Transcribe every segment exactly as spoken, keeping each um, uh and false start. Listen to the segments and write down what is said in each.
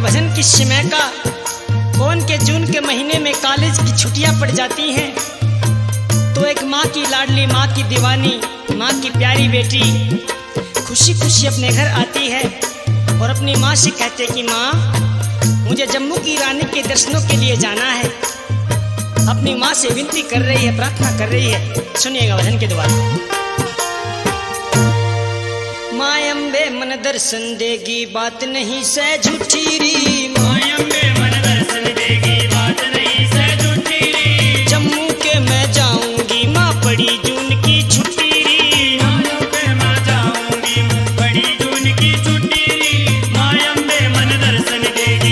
भजन की समय का कौन के जून के महीने में कॉलेज की छुट्टियां पड़ जाती हैं तो एक माँ की लाडली, माँ की दीवानी, माँ की प्यारी बेटी खुशी खुशी अपने घर आती है और अपनी माँ से कहते कि माँ मुझे जम्मू की रानी के दर्शनों के लिए जाना है। अपनी माँ से विनती कर रही है, प्रार्थना कर रही है। सुनिएगा भजन के द्वारा। माँ अम्बे मन दर्शन देगी बात नहीं से झूठी री, माँ अम्बे मन दर्शन देगी बात नहीं से झूठी री। जम्मू के मैं जाऊंगी माँ बड़ी जून की छुट्टी री, जम्मू के मैं जाऊंगी बड़ी जून की छुट्टी री। माँ अम्बे मन दर्शन देगी।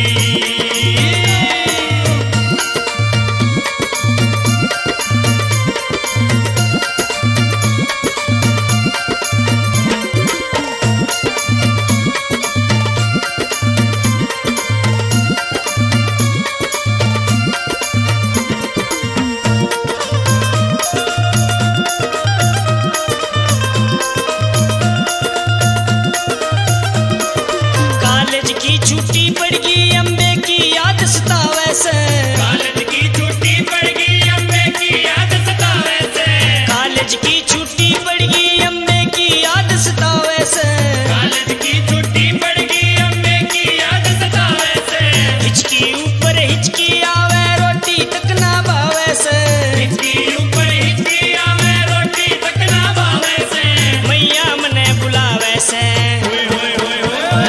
छुट्टी पड़ गई अम्बे की याद सतावे से, कॉलेज की छुट्टी पड़ गई अम्बे की याद सतावे से। कॉलेज की छुट्टी पड़ गई अम्बे की याद सतावे से, कॉलेज की छुट्टी पड़ गई अम्बे की याद सतावे से। हिचकी ऊपर हिचकी आवे रोटी तक ना भावे से, हिचकी ऊपर हिचकी आवे रोटी तक ना भावे से। मैया मने बुलावे से, होय होय होय होय।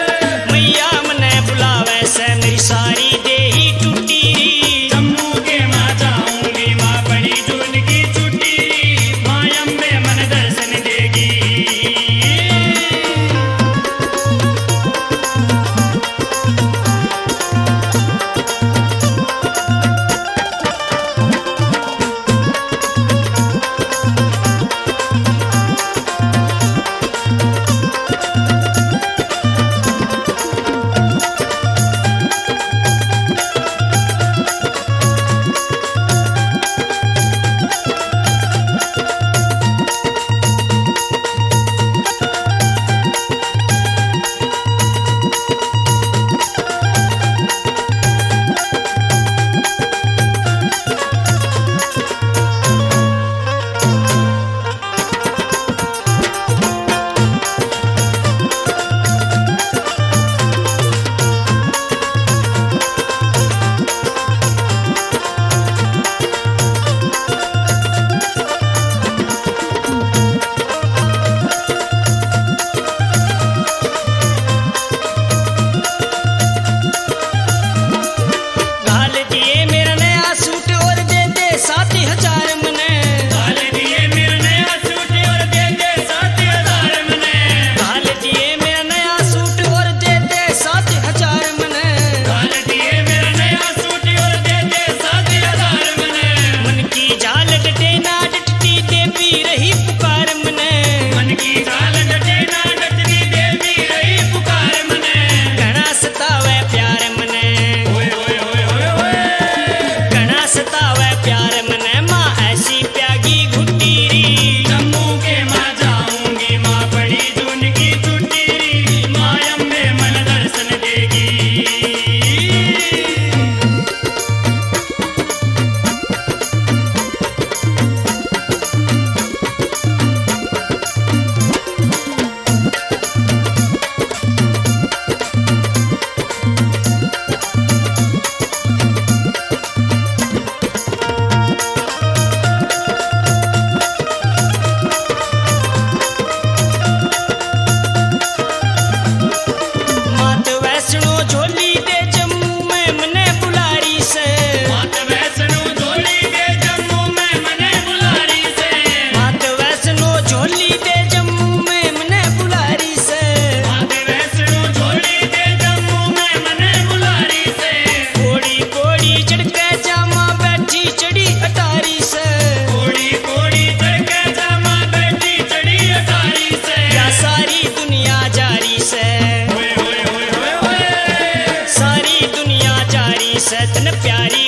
मेरी सारी देही टूटी री। जम्मू के माँ जाऊंगी माँ बड़ी जून की छुट्टी। माँ अम्बे मन दर्शन देगी। सतन प्यारी